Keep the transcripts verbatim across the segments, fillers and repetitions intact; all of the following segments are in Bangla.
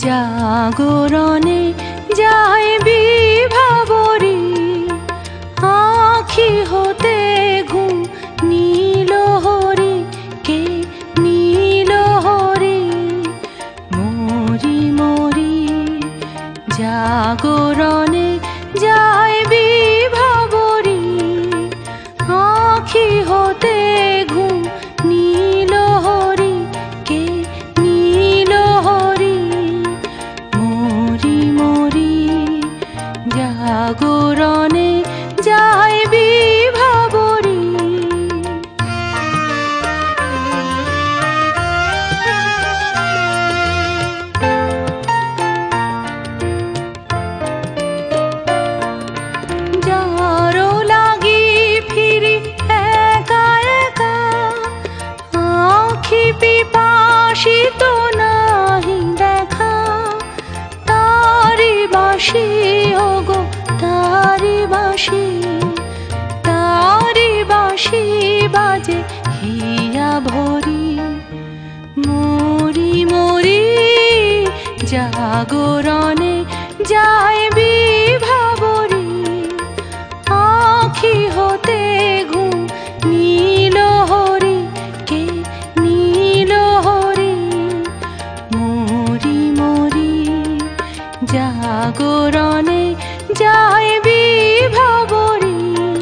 জাগরণে যায় বিভাবরী, আঁখি হতে ঘুম নীল হরি, কে নীল হরি। মরি মরি জাগরণে যায় বিভাবরী, আঁখি হতে ঘুম নীল হরি, কে নীল হরি। মরি মরি জাগরণে যায় বিভাবরী। যারো লাগি ফিরি একা একা, আঁখি পিপাসিত নাহি দেখা। তারি বাঁশি ওগো তারি বাঁশি, তারি বাঁশি বাজে হিয়া ভরি। মরি মরি জাগরণে যায় বিভাবরী, আঁখি হতে ঘুম নীল হরি, কে নীল হরি। মরি মরি জাগরণে যায় বিভাবরী।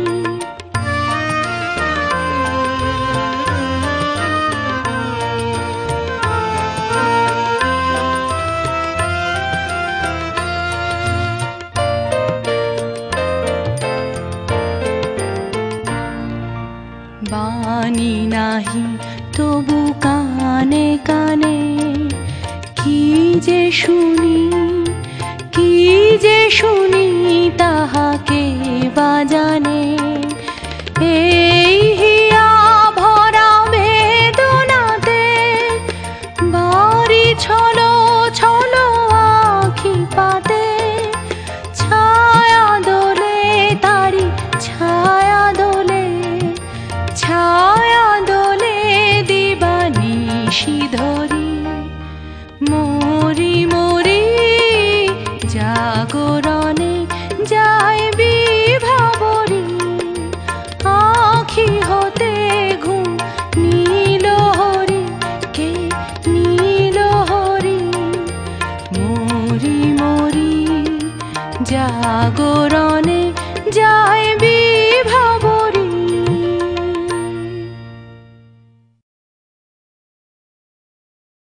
বাণী নাহি তবু কানে কানে, কি যে শুনি কি যে শুনি তাহাকে বাজানে। এই হিয়া ভরা বেদনাতে বাড়ি ছলো ছলো আঁখি পাতে। ছায়া দোলে তারি ছায়া দোলে, ছায়া দোলে দিবানিশি ধরি। মরি মরি জাগরণে যায় বিভাবরী, আঁখি হতে ঘুম নীল হরি, কে নীল হরি। মরি মরি জাগরণে